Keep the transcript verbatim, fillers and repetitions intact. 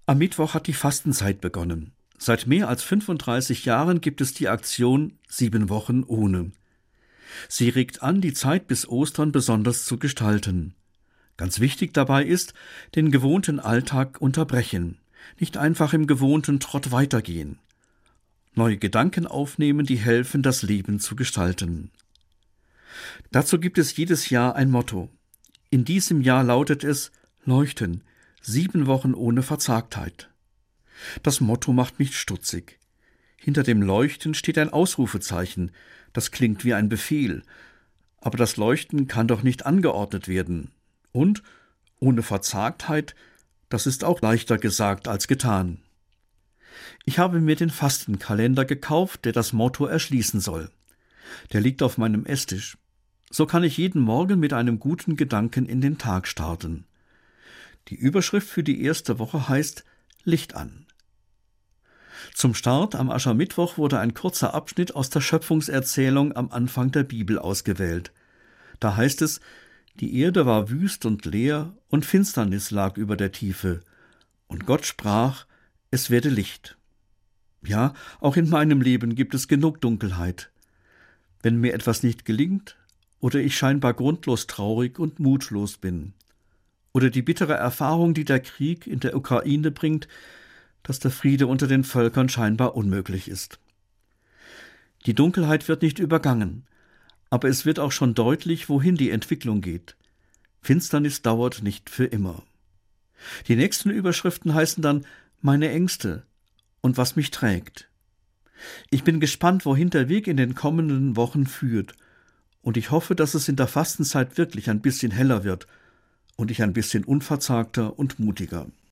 Am Mittwoch hat die Fastenzeit begonnen. Seit mehr als fünfunddreißig Jahren gibt es die Aktion Sieben Wochen ohne. Sie regt an, die Zeit bis Ostern besonders zu gestalten. Ganz wichtig dabei ist, den gewohnten Alltag unterbrechen, nicht einfach im gewohnten Trott weitergehen. Neue Gedanken aufnehmen, die helfen, das Leben zu gestalten. Dazu gibt es jedes Jahr ein Motto. In diesem Jahr lautet es: Leuchten, sieben Wochen ohne Verzagtheit. Das Motto macht mich stutzig. Hinter dem Leuchten steht ein Ausrufezeichen. Das klingt wie ein Befehl. Aber das Leuchten kann doch nicht angeordnet werden. Und ohne Verzagtheit, das ist auch leichter gesagt als getan. Ich habe mir den Fastenkalender gekauft, der das Motto erschließen soll. Der liegt auf meinem Esstisch. So kann ich jeden Morgen mit einem guten Gedanken in den Tag starten. Die Überschrift für die erste Woche heißt Licht an. Zum Start am Aschermittwoch wurde ein kurzer Abschnitt aus der Schöpfungserzählung am Anfang der Bibel ausgewählt. Da heißt es: Die Erde war wüst und leer, und Finsternis lag über der Tiefe. Und Gott sprach: Es werde Licht. Ja, auch in meinem Leben gibt es genug Dunkelheit. Wenn mir etwas nicht gelingt oder ich scheinbar grundlos traurig und mutlos bin. Oder die bittere Erfahrung, die der Krieg in der Ukraine bringt, dass der Friede unter den Völkern scheinbar unmöglich ist. Die Dunkelheit wird nicht übergangen, aber es wird auch schon deutlich, wohin die Entwicklung geht. Finsternis dauert nicht für immer. Die nächsten Überschriften heißen dann Meine Ängste und was mich trägt. Ich bin gespannt, wohin der Weg in den kommenden Wochen führt, und ich hoffe, dass es in der Fastenzeit wirklich ein bisschen heller wird und ich ein bisschen unverzagter und mutiger.